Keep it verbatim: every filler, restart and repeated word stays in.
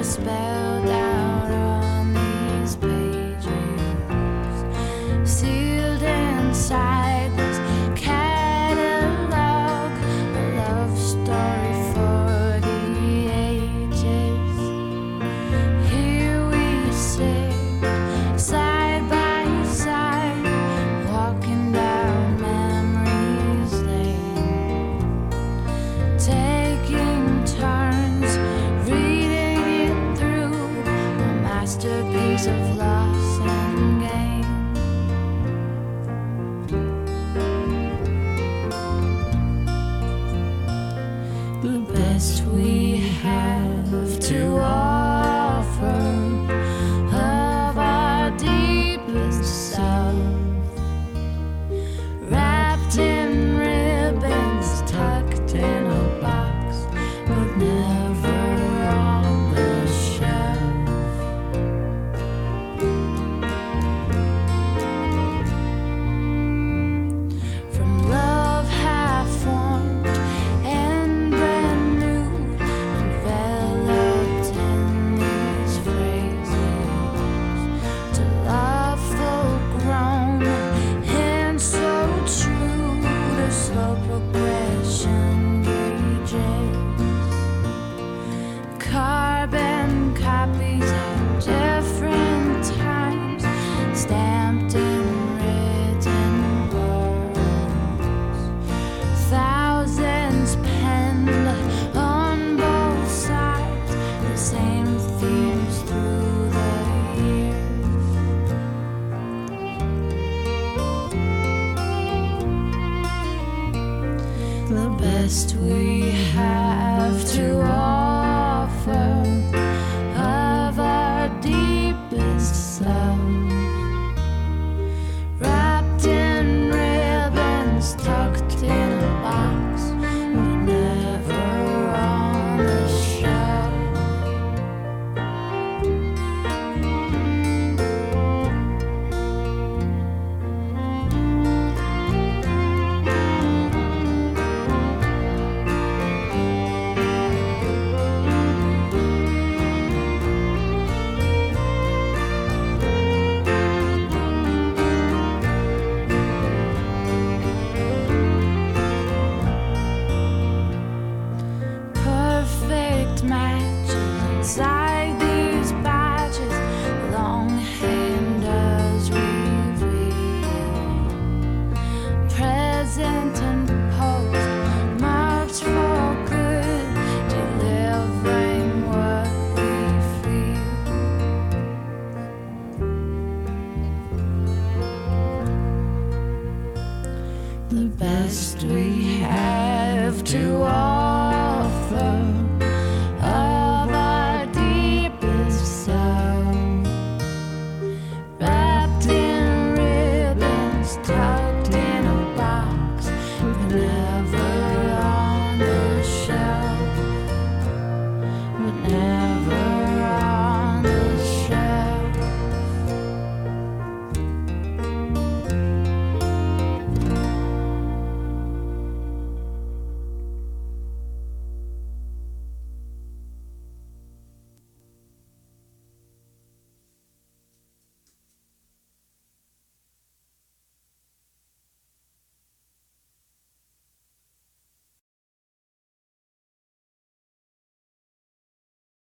spelled out on these pages, sealed inside this catalog, a love story for the ages. Here we sit, side by side, walking down memory's lane, taking turns reading it through, a masterpiece of loss and gain. The best we have to offer of our deepest self, wrapped in ribbons, tucked in a box, but never on the shelf. From love half formed and brand new, enveloped in these phrases, to love full grown and so true, the slow progression gauges, carbon copies at different times, stamped in written words, thousands penned on both sides, the same themes through the years. The best we have to offer of our deepest self, wrapped in ribbons, tucked in a box, but never on the shelf. Perfect matches.